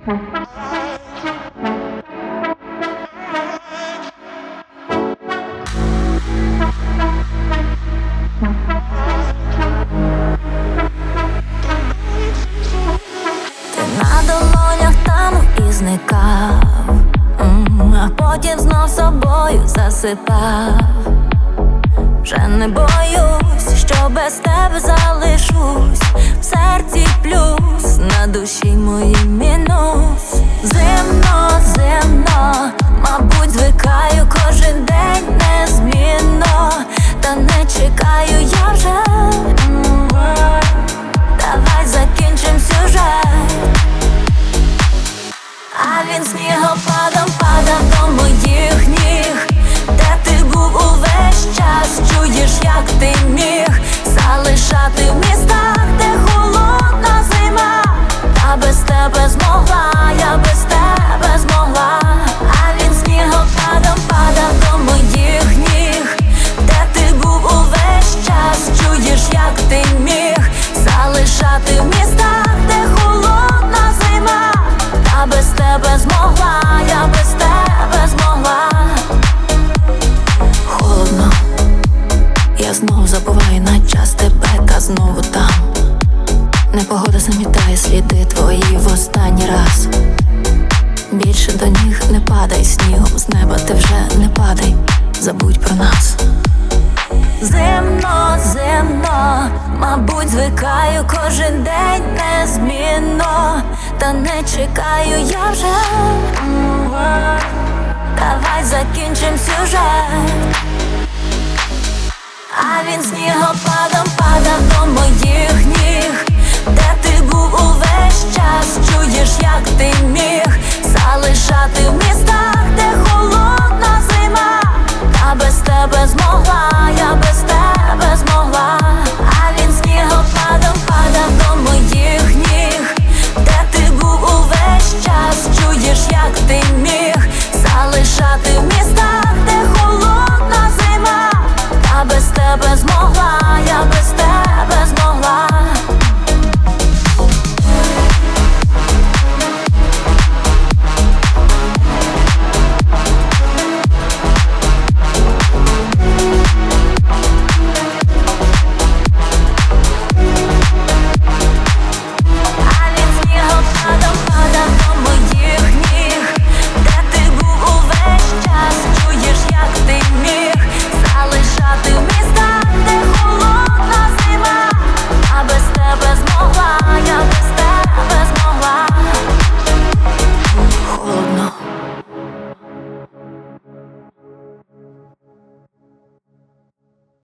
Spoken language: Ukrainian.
На долонях танув і зникав, а потім знов собою засипав. Вже не боюсь, що без тебе залишусь. В серці плюс, на душі моїй мінус. Зимно, зимно, мабуть, звикаю кожен день незмінно. Та не чекаю я вже. Давай закінчим сюжет. А він снігопадом падав до моїх ніг. Де ти був увесь час? Чуєш, як ти міг залишати в містах, де холодна зима? Та без тебе змогла, я без тебе змогла. А він снігопадом падав до моїх ніг. Де ти був увесь час? Чуєш, як ти міг залишати в містах, де холодна зима? Та без тебе змогла, я без тебе змогла. Холодно, я знову забуваю на час тебе, та знову там. Непогода замітає сліди твої в останній раз. Більше до ніг не падай снігом, з неба ти вже не падай, забудь про нас. Зимно, зимно, мабуть, звикаю кожен день незмінно. Та не чекаю я вже. Давай закінчим сюжет. А він снігопадом падав до моїх ніг.